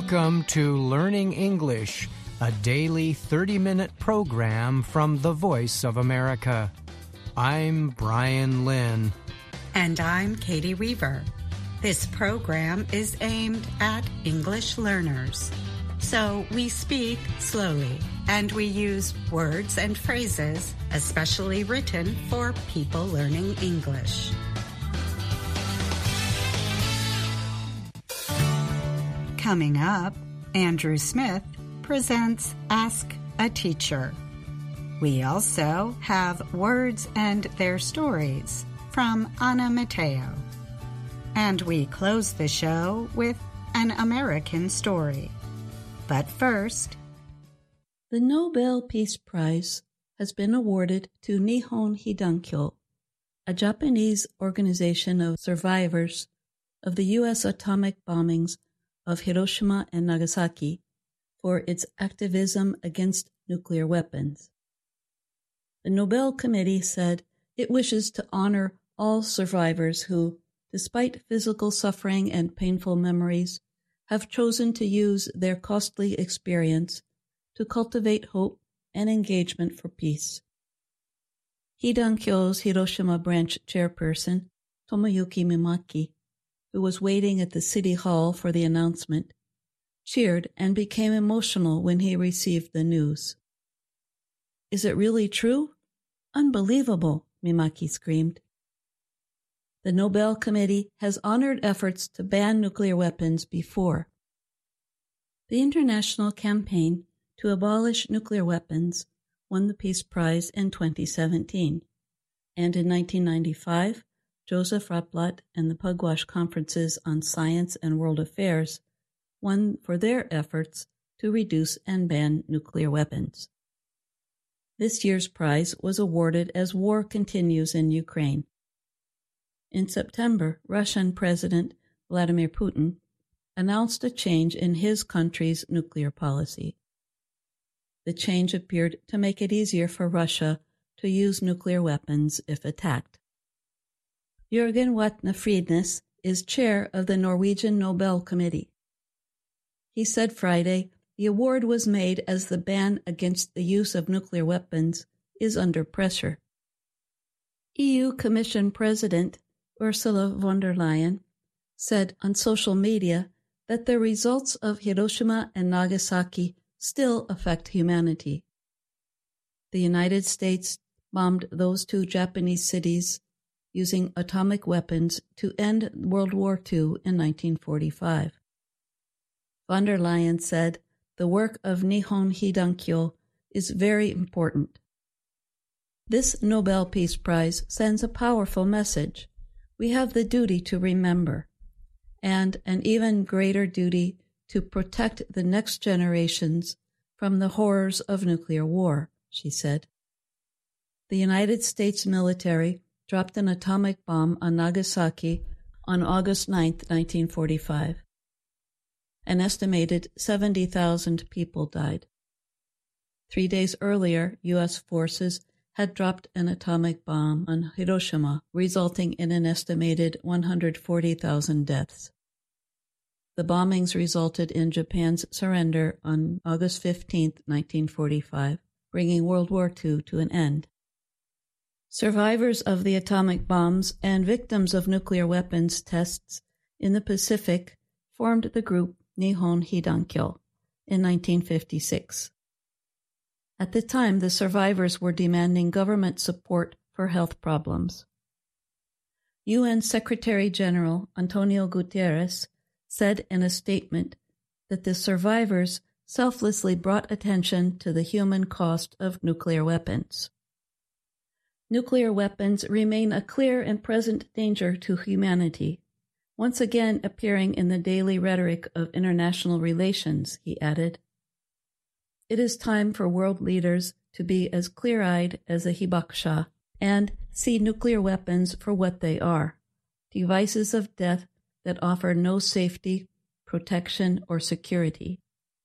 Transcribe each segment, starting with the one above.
Welcome to Learning English, a daily 30-minute program from the Voice of America. I'm Brian Lynn. And I'm Katie Weaver. This program is aimed at English learners. So we speak slowly, and we use words and phrases especially written for people learning English. Coming up, Andrew Smith presents Ask a Teacher. We also have Words and Their Stories from Anna Mateo. And we close the show with An American Story. But first, the Nobel Peace Prize has been awarded to Nihon Hidankyo, a Japanese organization of survivors of the U.S. atomic bombings of Hiroshima and Nagasaki, for its activism against nuclear weapons. The Nobel Committee said it wishes to honor all survivors who, despite physical suffering and painful memories, have chosen to use their costly experience to cultivate hope and engagement for peace. Hidankyo's Hiroshima branch chairperson, Tomoyuki Mimaki, who was waiting at the city hall for the announcement, cheered and became emotional when he received the news. "Is it really true? Unbelievable," Mimaki screamed. The Nobel Committee has honored efforts to ban nuclear weapons before. The international campaign to abolish nuclear weapons won the Peace Prize in 2017, and in 1995, Joseph Raplat and the Pugwash Conferences on Science and World Affairs won for their efforts to reduce and ban nuclear weapons. This year's prize was awarded as war continues in Ukraine. In September, Russian President Vladimir Putin announced a change in his country's nuclear policy. The change appeared to make it easier for Russia to use nuclear weapons if attacked. Jørgen Vatne Friednes is chair of the Norwegian Nobel Committee. He said Friday the award was made as the ban against the use of nuclear weapons is under pressure. EU Commission President Ursula von der Leyen said on social media that the results of Hiroshima and Nagasaki still affect humanity. The United States bombed those two Japanese cities using atomic weapons to end World War II in 1945. Von der Leyen said the work of Nihon Hidankyo is very important. This Nobel Peace Prize sends a powerful message. We have the duty to remember, and an even greater duty to protect the next generations from the horrors of nuclear war, she said. The United States military dropped an atomic bomb on Nagasaki on August 9, 1945. An estimated 70,000 people died. 3 days earlier, U.S. forces had dropped an atomic bomb on Hiroshima, resulting in an estimated 140,000 deaths. The bombings resulted in Japan's surrender on August 15, 1945, bringing World War II to an end. Survivors of the atomic bombs and victims of nuclear weapons tests in the Pacific formed the group Nihon Hidankyo in 1956. At the time, the survivors were demanding government support for health problems. UN Secretary General Antonio Guterres said in a statement that the survivors selflessly brought attention to the human cost of nuclear weapons. Nuclear weapons remain a clear and present danger to humanity, once again appearing in the daily rhetoric of international relations, he added. It is time for world leaders to be as clear-eyed as a hibakusha and see nuclear weapons for what they are, devices of death that offer no safety, protection, or security.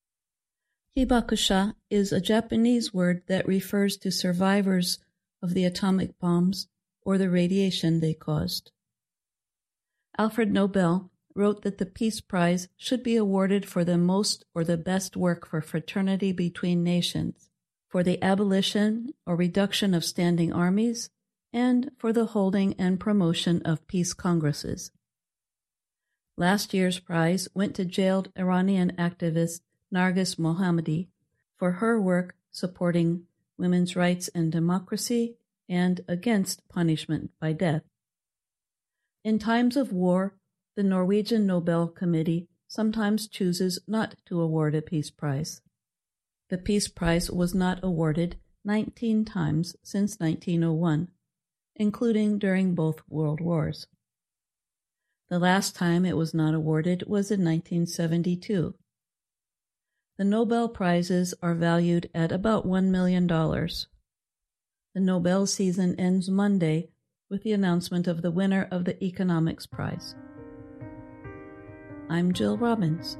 Hibakusha is a Japanese word that refers to survivors of the atomic bombs or the radiation they caused. Alfred Nobel wrote that the Peace Prize should be awarded for the most or the best work for fraternity between nations, for the abolition or reduction of standing armies, and for the holding and promotion of peace congresses. Last year's prize went to jailed Iranian activist Nargis Mohammadi for her work supporting women's rights and democracy and against punishment by death. In times of war, the Norwegian Nobel Committee sometimes chooses not to award a Peace Prize. The Peace Prize was not awarded 19 times since 1901, including during both World Wars. The last time it was not awarded was in 1972. The Nobel Prizes are valued at about $1 million. The Nobel season ends Monday with the announcement of the winner of the Economics Prize. I'm Jill Robbins.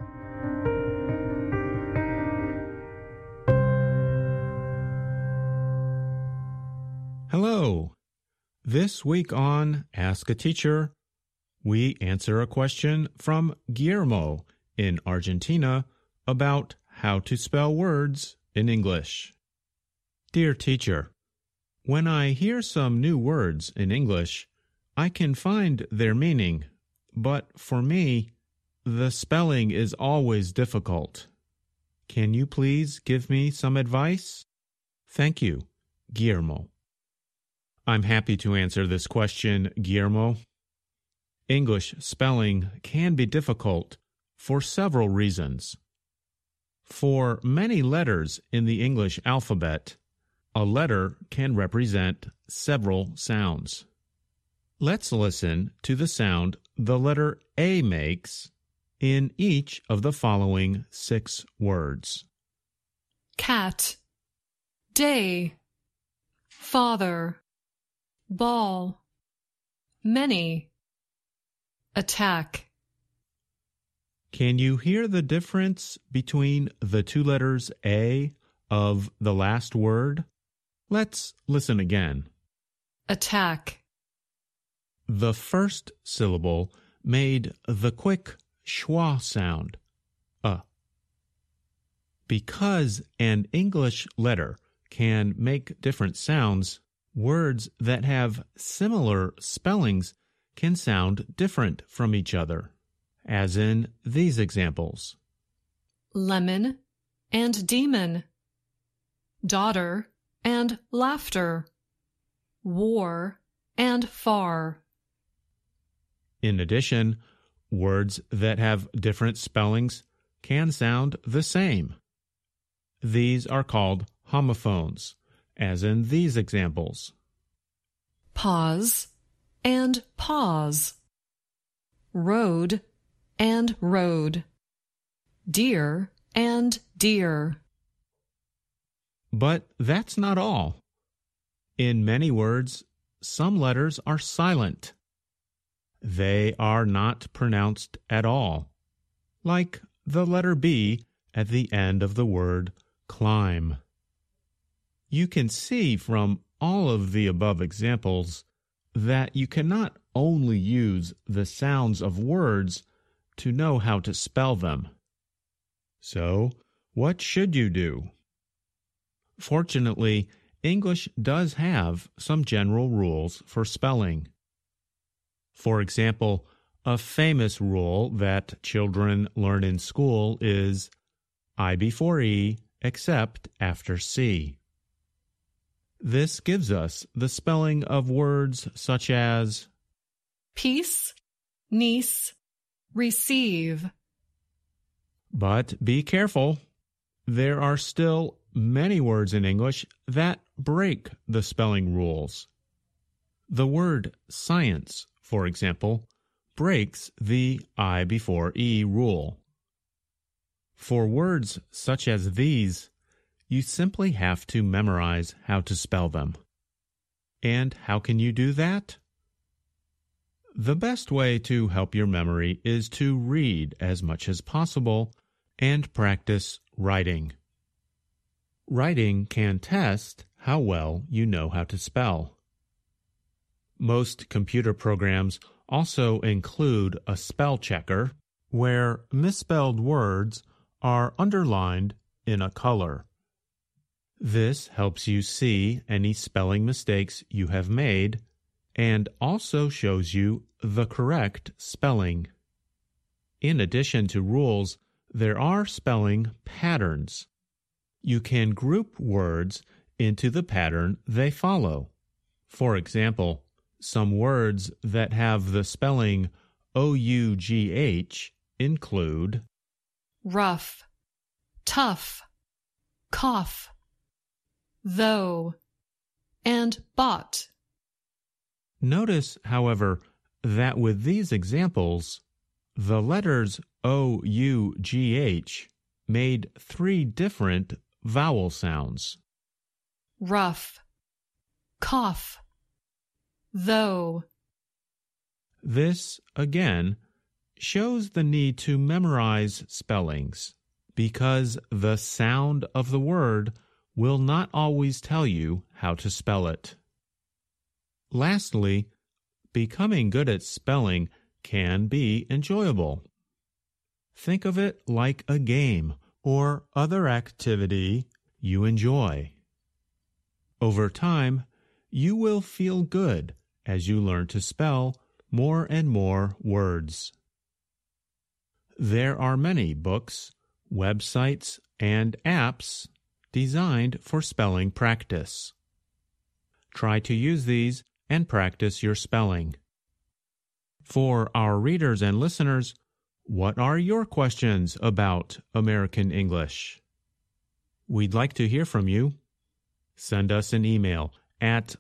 Hello. This week on Ask a Teacher, we answer a question from Guillermo in Argentina about how to spell words in English. Dear teacher, when I hear some new words in English, I can find their meaning, but for me, the spelling is always difficult. Can you please give me some advice? Thank you, Guillermo. I'm happy to answer this question, Guillermo. English spelling can be difficult for several reasons. For many letters in the English alphabet, a letter can represent several sounds. Let's listen to the sound the letter A makes in each of the following 6 words. Cat, day, father, ball, many, attack. Can you hear the difference between the 2 letters A of the last word? Let's listen again. Attack. The first syllable made the quick schwa sound, Because an English letter can make different sounds, words that have similar spellings can sound different from each other, as in these examples. Lemon and demon. Daughter and laughter. War and far. In addition, words that have different spellings can sound the same. These are called homophones, as in these examples. Pause and pause. Road and road. Deer and deer. But that's not all. In many words, some letters are silent. They are not pronounced at all, like the letter B at the end of the word climb. You can see from all of the above examples that you cannot only use the sounds of words to know how to spell them. So, what should you do? Fortunately, English does have some general rules for spelling. For example, a famous rule that children learn in school is I before E except after C. This gives us the spelling of words such as peace, niece, receive. But be careful. There are still many words in English that break the spelling rules. The word science, for example, breaks the I before E rule. For words such as these, you simply have to memorize how to spell them. And how can you do that? The best way to help your memory is to read as much as possible and practice writing. Writing can test how well you know how to spell. Most computer programs also include a spell checker, where misspelled words are underlined in a color. This helps you see any spelling mistakes you have made and also shows you the correct spelling. In addition to rules, there are spelling patterns. You can group words into the pattern they follow. For example, some words that have the spelling OUGH include rough, tough, cough, though, and bought. Notice, however, that with these examples, the letters OUGH made 3 different vowel sounds. Rough, cough, though. This, again, shows the need to memorize spellings, because the sound of the word will not always tell you how to spell it. Lastly, becoming good at spelling can be enjoyable. Think of it like a game or other activity you enjoy. Over time, you will feel good as you learn to spell more and more words. There are many books, websites, and apps designed for spelling practice. Try to use these and practice your spelling. For our readers and listeners, what are your questions about American English? We'd like to hear from you. Send us an email at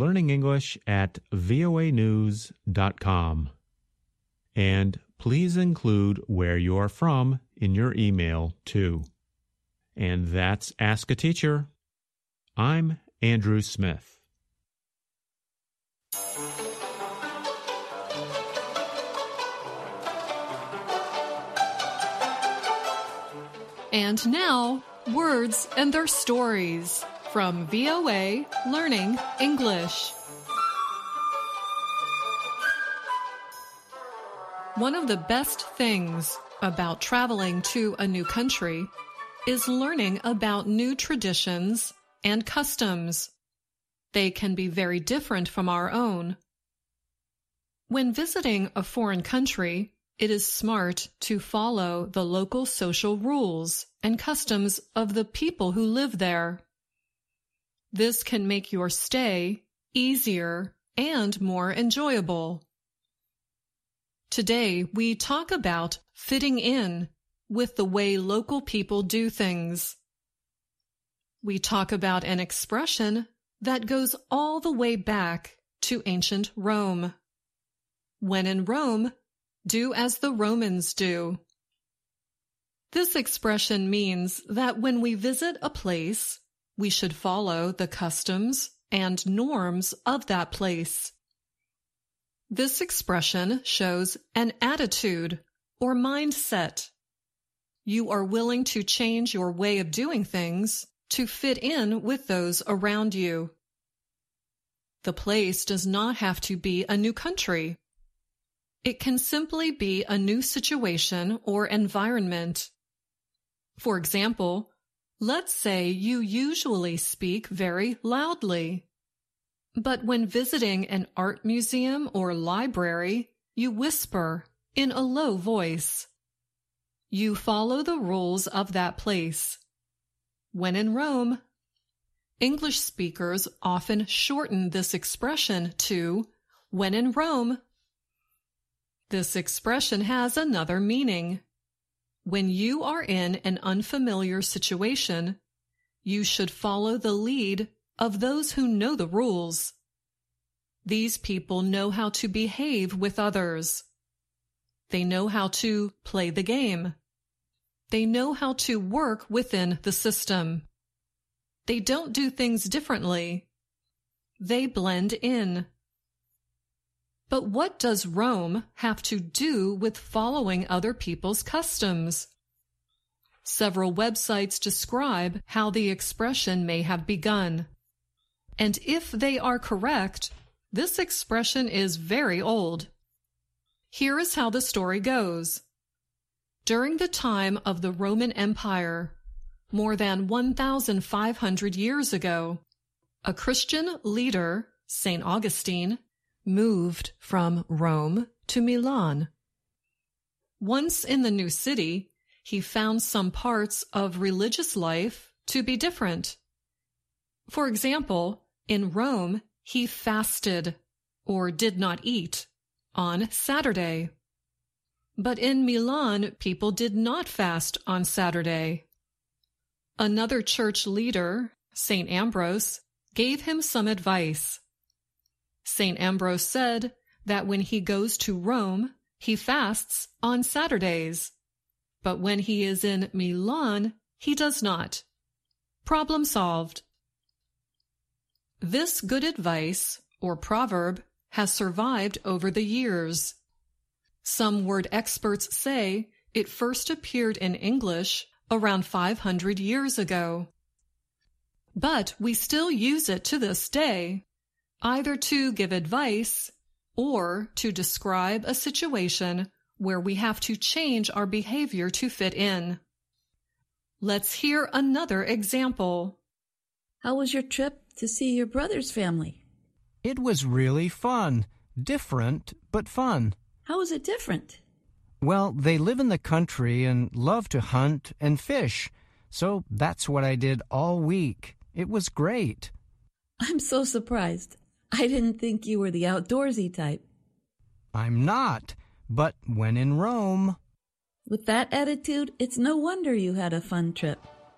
learningenglish@voanews.com. And please include where you are from in your email, too. And that's Ask a Teacher. I'm Andrew Smith. And now, words and their stories from VOA Learning English. One of the best things about traveling to a new country is learning about new traditions and customs. They can be very different from our own. When visiting a foreign country, it is smart to follow the local social rules and customs of the people who live there. This can make your stay easier and more enjoyable. Today, we talk about fitting in with the way local people do things. We talk about an expression that goes all the way back to ancient Rome. When in Rome, do as the Romans do. This expression means that when we visit a place, we should follow the customs and norms of that place. This expression shows an attitude or mindset. You are willing to change your way of doing things to fit in with those around you. The place does not have to be a new country. It can simply be a new situation or environment. For example, let's say you usually speak very loudly. But when visiting an art museum or library, you whisper in a low voice. You follow the rules of that place. When in Rome, English speakers often shorten this expression to when in Rome. This expression has another meaning. When you are in an unfamiliar situation, you should follow the lead of those who know the rules. These people know how to behave with others. They know how to play the game. They know how to work within the system. They don't do things differently. They blend in. But what does Rome have to do with following other people's customs? Several websites describe how the expression may have begun. And if they are correct, this expression is very old. Here is how the story goes. During the time of the Roman Empire, more than 1,500 years ago, a Christian leader, St. Augustine, moved from Rome to Milan. Once in the new city, he found some parts of religious life to be different. For example, in Rome, he fasted, or did not eat, on Saturday. But in Milan, people did not fast on Saturday. Another church leader, St. Ambrose, gave him some advice. St. Ambrose said that when he goes to Rome, he fasts on Saturdays. But when he is in Milan, he does not. Problem solved. This good advice, or proverb, has survived over the years. Some word experts say it first appeared in English around 500 years ago. But we still use it to this day, either to give advice or to describe a situation where we have to change our behavior to fit in. Let's hear another example. How was your trip to see your brother's family? It was really fun. Different, but fun. How was it different? Well, they live in the country and love to hunt and fish, so that's what I did all week. It was great. I'm so surprised. I didn't think you were the outdoorsy type. I'm not, but when in Rome... With that attitude, it's no wonder you had a fun trip.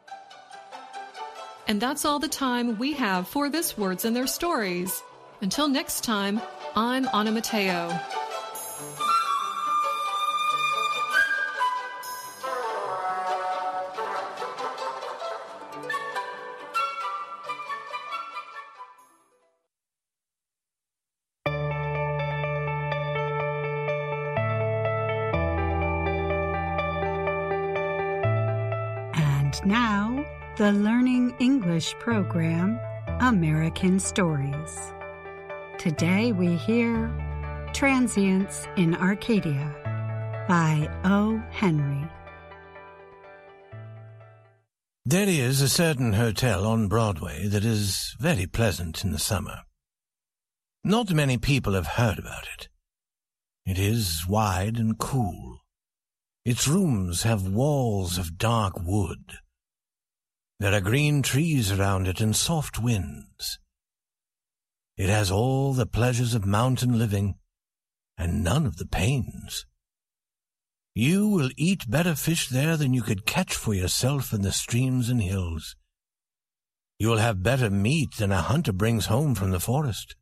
And that's all the time we have for this Words and Their Stories. Until next time, I'm Anna Mateo. Now, the Learning English program, American Stories. Today we hear Transients in Arcadia by O. Henry. There is a certain hotel on Broadway that is very pleasant in the summer. Not many people have heard about it. It is wide and cool. Its rooms have walls of dark wood. There are green trees around it and soft winds. It has all the pleasures of mountain living and none of the pains. You will eat better fish there than you could catch for yourself in the streams and hills. You will have better meat than a hunter brings home from the forest.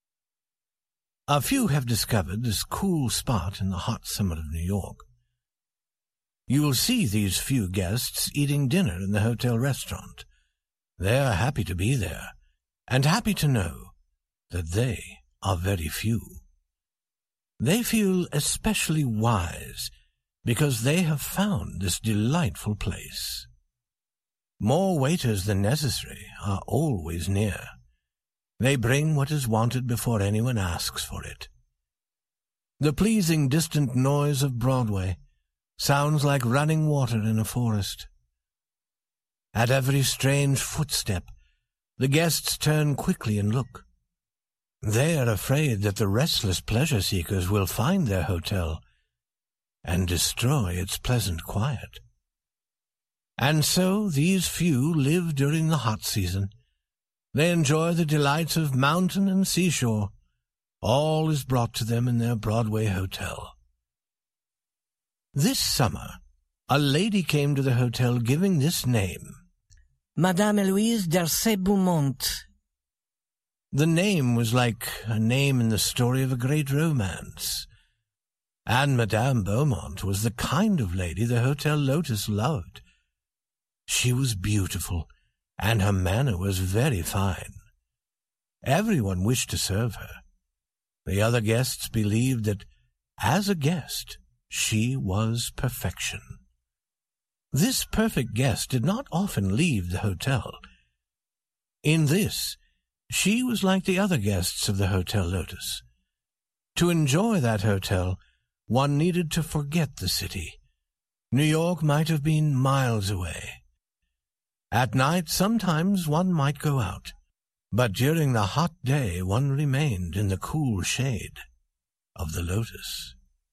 A few have discovered this cool spot in the hot summer of New York. You will see these few guests eating dinner in the hotel restaurant. They are happy to be there, and happy to know that they are very few. They feel especially wise because they have found this delightful place. More waiters than necessary are always near. They bring what is wanted before anyone asks for it. The pleasing distant noise of Broadway sounds like running water in a forest. At every strange footstep, the guests turn quickly and look. They are afraid that the restless pleasure-seekers will find their hotel and destroy its pleasant quiet. And so these few live during the hot season. They enjoy the delights of mountain and seashore. All is brought to them in their Broadway hotel. This summer, a lady came to the hotel giving this name: Madame Eloise d'Arcet-Beaumont. The name was like a name in the story of a great romance. And Madame Beaumont was the kind of lady the Hotel Lotus loved. She was beautiful, and her manner was very fine. Everyone wished to serve her. The other guests believed that, as a guest, she was perfection. This perfect guest did not often leave the hotel. In this, she was like the other guests of the Hotel Lotus. To enjoy that hotel, one needed to forget the city. New York might have been miles away. At night, sometimes one might go out, but during the hot day one remained in the cool shade of the Lotus.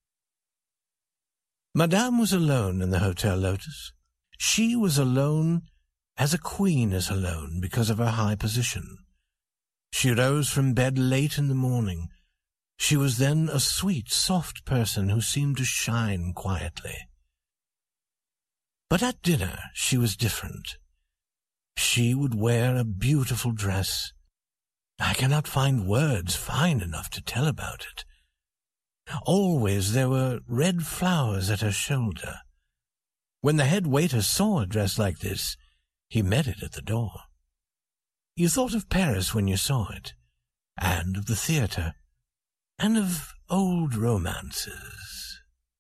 Madame was alone in the Hotel Lotus. She was alone as a queen is alone because of her high position. She rose from bed late in the morning. She was then a sweet, soft person who seemed to shine quietly. But at dinner she was different. She would wear a beautiful dress. I cannot find words fine enough to tell about it. Always there were red flowers at her shoulder. When the head waiter saw a dress like this, he met it at the door. You thought of Paris when you saw it, and of the theatre, and of old romances.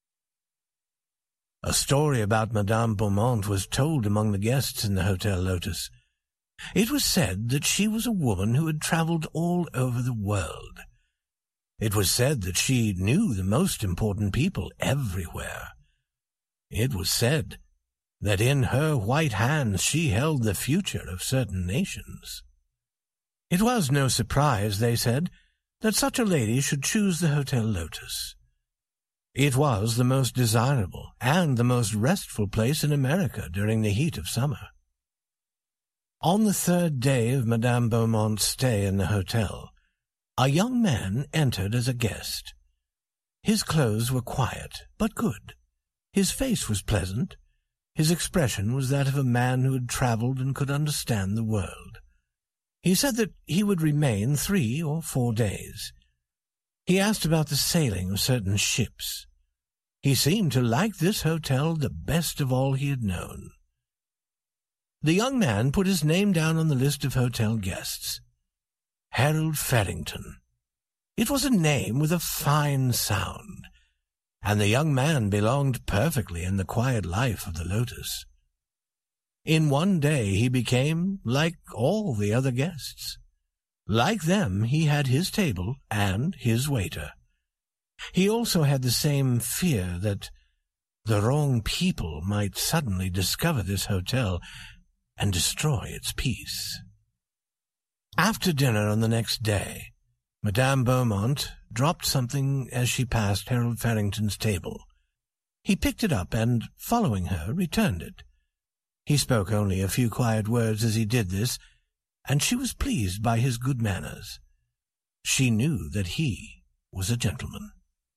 A story about Madame Beaumont was told among the guests in the Hotel Lotus. It was said that she was a woman who had travelled all over the world. It was said that she knew the most important people everywhere. It was said that in her white hands she held the future of certain nations. It was no surprise, they said, that such a lady should choose the Hotel Lotus. It was the most desirable and the most restful place in America during the heat of summer. On the third day of Madame Beaumont's stay in the hotel, a young man entered as a guest. His clothes were quiet, but good. His face was pleasant. His expression was that of a man who had travelled and could understand the world. He said that he would remain 3 or 4 days. He asked about the sailing of certain ships. He seemed to like this hotel the best of all he had known. The young man put his name down on the list of hotel guests. Harold Farrington. It was a name with a fine sound, and the young man belonged perfectly in the quiet life of the Lotus. In one day he became like all the other guests. Like them, he had his table and his waiter. He also had the same fear that the wrong people might suddenly discover this hotel and destroy its peace. After dinner on the next day, Madame Beaumont dropped something as she passed Harold Farrington's table. He picked it up and, following her, returned it. He spoke only a few quiet words as he did this, and she was pleased by his good manners. She knew that he was a gentleman.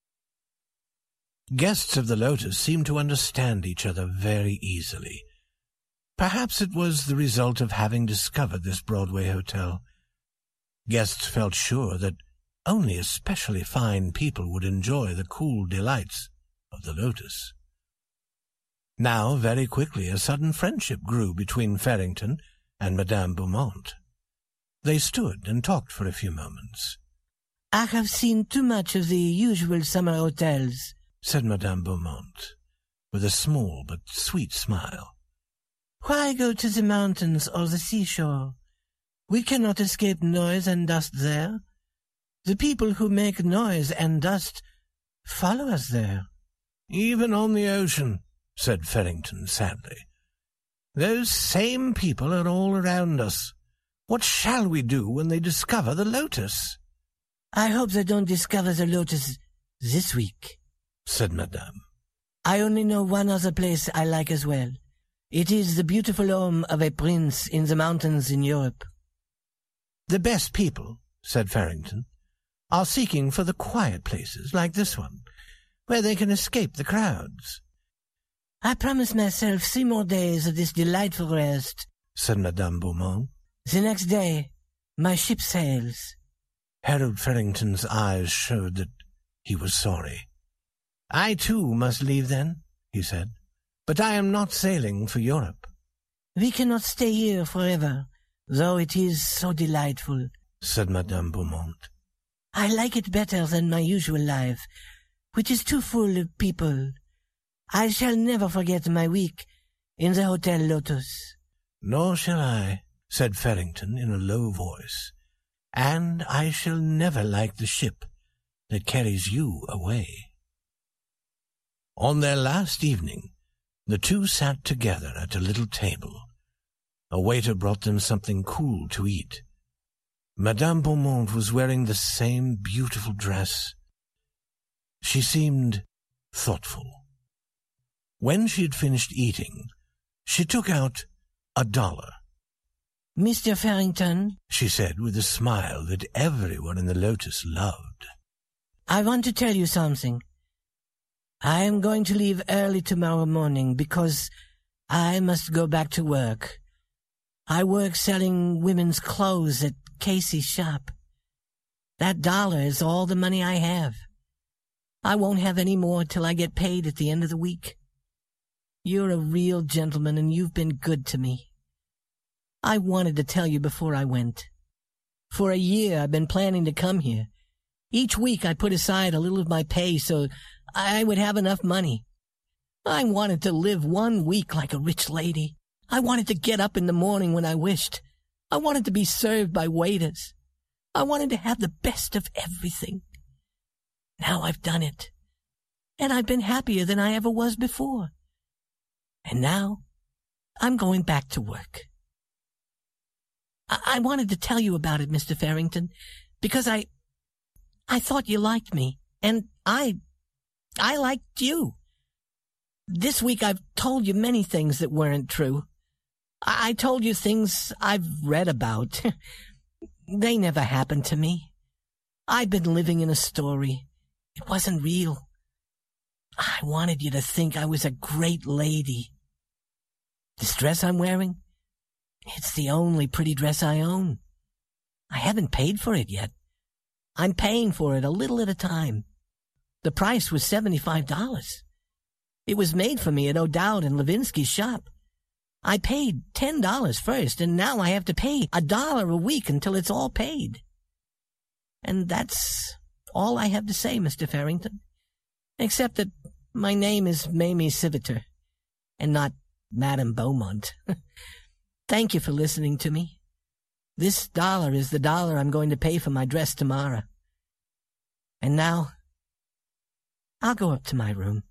Guests of the Lotus seemed to understand each other very easily. Perhaps it was the result of having discovered this Broadway hotel. Guests felt sure that only especially fine people would enjoy the cool delights of the Lotus. Now, very quickly, a sudden friendship grew between Farrington and Madame Beaumont. They stood and talked for a few moments. "I have seen too much of the usual summer hotels," said Madame Beaumont, with a small but sweet smile. "Why go to the mountains or the seashore? We cannot escape noise and dust there. The people who make noise and dust follow us there." "Even on the ocean," said Farrington sadly. "Those same people are all around us. What shall we do when they discover the Lotus?" "I hope they don't discover the Lotus this week," said Madame. "I only know one other place I like as well. It is the beautiful home of a prince in the mountains in Europe." "The best people," said Farrington, "are seeking for the quiet places like this one, where they can escape the crowds." "I promise myself 3 more days of this delightful rest," said Madame Beaumont. "The next day, my ship sails." Harold Farrington's eyes showed that he was sorry. "I too must leave then," he said, "but I am not sailing for Europe." "We cannot stay here forever, though it is so delightful," said Madame Beaumont. "I like it better than my usual life, which is too full of people. I shall never forget my week in the Hotel Lotus." "Nor shall I," said Farrington in a low voice, "and I shall never like the ship that carries you away." On their last evening, the two sat together at a little table. A waiter brought them something cool to eat. Madame Beaumont was wearing the same beautiful dress. She seemed thoughtful. When she had finished eating, she took out $1. Mr. Farrington, she said with a smile that everyone in the Lotus loved. I want to tell you something. I am going to leave early tomorrow morning because I must go back to work. I work selling women's clothes at Casey's shop. That $1 is all the money I have. I won't have any more till I get paid at the end of the week. You're a real gentleman and you've been good to me. I wanted to tell you before I went. For a year I've been planning to come here. Each week I put aside a little of my pay so I would have enough money. I wanted to live 1 week like a rich lady. I wanted to get up in the morning when I wished. I wanted to be served by waiters. I wanted to have the best of everything. Now I've done it. And I've been happier than I ever was before. And now I'm going back to work. I wanted to tell you about it, Mr. Farrington, because I thought you liked me, and I liked you. This week I've told you many things that weren't true. I told you things I've read about. They never happened to me. I've been living in a story. It wasn't real. I wanted you to think I was a great lady. This dress I'm wearing, it's the only pretty dress I own. I haven't paid for it yet. I'm paying for it a little at a time. The price was $75. It was made for me at O'Dowd and Levinsky's shop. I paid $10 first, and now I have to pay $1 a week until it's all paid. And that's all I have to say, Mr. Farrington, except that my name is Mamie Siviter, and not Madame Beaumont. Thank you for listening to me. This $1 is the $1 I'm going to pay for my dress tomorrow. And now, I'll go up to my room.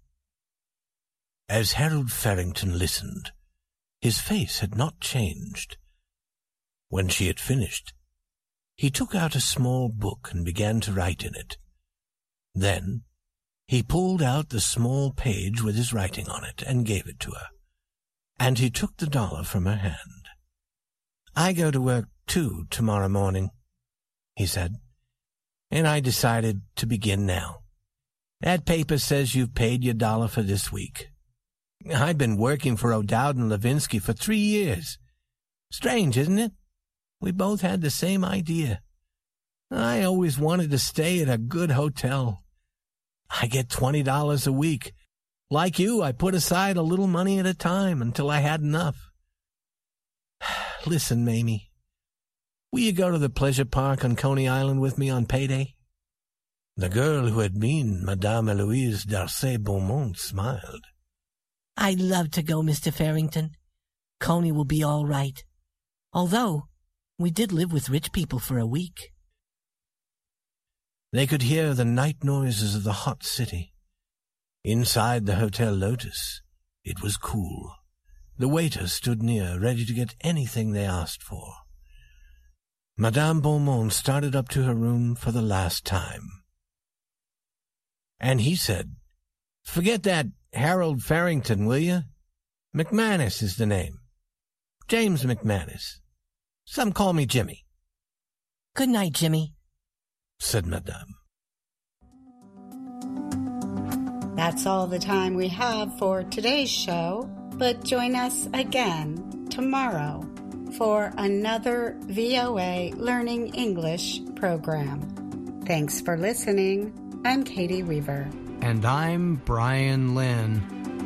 As Harold Farrington listened, his face had not changed. When she had finished, he took out a small book and began to write in it. Then he pulled out the small page with his writing on it and gave it to her, and he took the $1 from her hand. I go to work, too, tomorrow morning, he said, and I decided to begin now. That paper says you've paid your $1 for this week. I've been working for O'Dowd and Levinsky for 3 years. Strange, isn't it? We both had the same idea. I always wanted to stay at a good hotel. I get $20 a week. Like you, I put aside a little money at a time until I had enough. Listen, Mamie, will you go to the pleasure park on Coney Island with me on payday? The girl who had been Madame Eloise Darcy Beaumont smiled. I'd love to go, Mr. Farrington. Coney will be all right. Although, we did live with rich people for a week. They could hear the night noises of the hot city. Inside the Hotel Lotus, it was cool. The waiter stood near, ready to get anything they asked for. Madame Beaumont started up to her room for the last time. And he said, "Forget that Harold Farrington, will you? McManus is the name. James McManus. Some call me Jimmy." Good night, Jimmy, said Madame. That's all the time we have for today's show, but join us again tomorrow for another VOA Learning English program. Thanks for listening. I'm Katie Weaver. And I'm Brian Lynn.